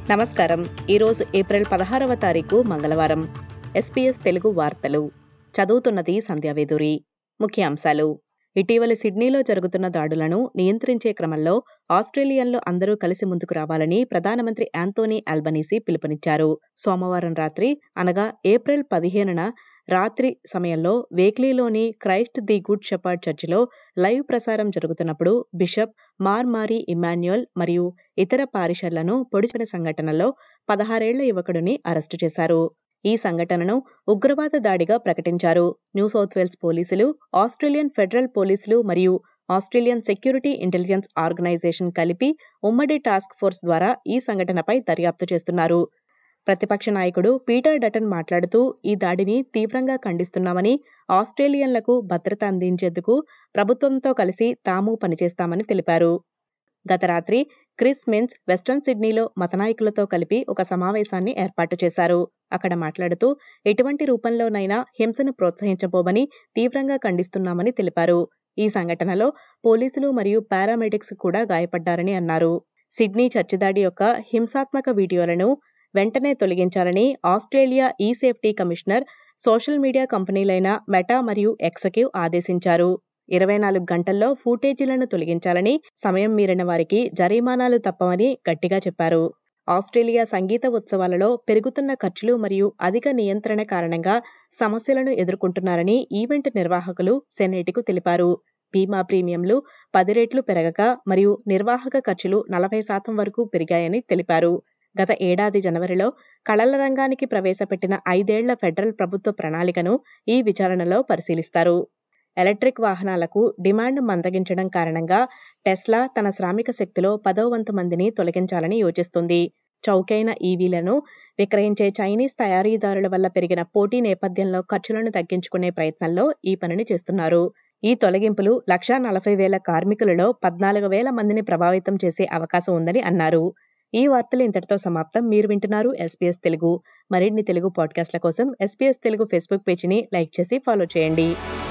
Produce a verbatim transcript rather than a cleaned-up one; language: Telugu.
నమస్కారం. ఈరోజు ఏప్రిల్ పదహారవ తారీఖు మంగళవారం. ఎస్పీఎస్ తెలుగు వార్తలు చదువుతున్నది సంధ్యావేదూరి. ముఖ్యాంశాలు: ఇటీవలి సిడ్నీలో జరుగుతున్న దాడులను నియంత్రించే క్రమంలో ఆస్ట్రేలియన్లు అందరూ కలిసి ముందుకు రావాలని ప్రధానమంత్రి యాంథోనీ ఆల్బనీసీ పిలుపునిచ్చారు. సోమవారం రాత్రి అనగా ఏప్రిల్ పదిహేనున రాత్రి సమయంలో వేక్లీలోని క్రైస్ట్ ది గుడ్ షెపర్డ్ చర్చిలో లైవ్ ప్రసారం జరుగుతున్నప్పుడు బిషప్ మార్మారీ ఇమాన్యుయల్ మరియు ఇతర పారిషర్లను పొడిచిన సంఘటనలో పదహారేళ్ల యువకుడిని అరెస్టు చేశారు. ఈ సంఘటనను ఉగ్రవాద దాడిగా ప్రకటించారు. న్యూ సౌత్ వేల్స్ పోలీసులు, ఆస్ట్రేలియన్ ఫెడరల్ పోలీసులు మరియు ఆస్ట్రేలియన్ సెక్యూరిటీ ఇంటెలిజెన్స్ ఆర్గనైజేషన్ కలిపి ఉమ్మడి టాస్క్ ఫోర్స్ ద్వారా ఈ సంఘటనపై దర్యాప్తు చేస్తున్నారు. ప్రతిపక్ష నాయకుడు పీటర్ డటన్ మాట్లాడుతూ, ఈ దాడిని తీవ్రంగా ఖండిస్తున్నామని, ఆస్ట్రేలియన్లకు భద్రత అందించేందుకు ప్రభుత్వంతో కలిసి తాము పనిచేస్తామని తెలిపారు. గత రాత్రి క్రిస్ మిన్స్ వెస్ట్రన్ సిడ్నీలో మతనాయకులతో కలిపి ఒక సమావేశాన్ని ఏర్పాటు చేశారు. అక్కడ మాట్లాడుతూ, ఎటువంటి రూపంలోనైనా హింసను ప్రోత్సహించబోమని తీవ్రంగా ఖండిస్తున్నామని తెలిపారు. ఈ సంఘటనలో పోలీసులు మరియు పారామెడిక్స్ కూడా గాయపడ్డారని అన్నారు. సిడ్నీ చర్చి దాడి యొక్క హింసాత్మక వీడియోలను వెంటనే తొలగించాలని Australia eSafety commissioner social media కంపెనీలైన మెటా మరియు ఎక్స్కి ఆదేశించారు. ఇరవై నాలుగు గంటల్లో ఫూటేజీలను తొలగించాలని, సమయం మీరిన వారికి జరిమానాలు తప్పవని గట్టిగా చెప్పారు. ఆస్ట్రేలియా సంగీత ఉత్సవాలలో పెరుగుతున్న ఖర్చులు మరియు అధిక నియంత్రణ కారణంగా సమస్యలను ఎదుర్కొంటున్నారని ఈవెంట్ నిర్వాహకులు సెనేట్కు తెలిపారు. బీమా ప్రీమియంలు పది రెట్లు పెరగక మరియు నిర్వాహక ఖర్చులు నలభై శాతం వరకు పెరిగాయని తెలిపారు. గత ఏడాది జనవరిలో కళల రంగానికి ప్రవేశపెట్టిన ఐదేళ్ల ఫెడరల్ ప్రభుత్వ ప్రణాళికను ఈ విచారణలో పరిశీలిస్తారు. ఎలక్ట్రిక్ వాహనాలకు డిమాండ్ మందగించడం కారణంగా టెస్లా తన శ్రామిక శక్తిలో పదో వంతు మందిని తొలగించాలని యోచిస్తుంది. చౌకైన ఈవీలను విక్రయించే చైనీస్ తయారీదారుల వల్ల పెరిగిన పోటీ నేపథ్యంలో ఖర్చులను తగ్గించుకునే ప్రయత్నంలో ఈ పనిని చేస్తున్నారు. ఈ తొలగింపులు లక్షా నలభై వేల కార్మికులలో పద్నాలుగు వేల మందిని ప్రభావితం చేసే అవకాశం ఉందని అన్నారు. ఈ వార్తలు ఇంతటితో సమాప్తం. మీరు వింటున్నారు ఎస్పీఎస్ తెలుగు. మరిన్ని తెలుగు పాడ్కాస్ట్ల కోసం ఎస్పీఎస్ తెలుగు ఫేస్బుక్ పేజీని లైక్ చేసి ఫాలో చేయండి.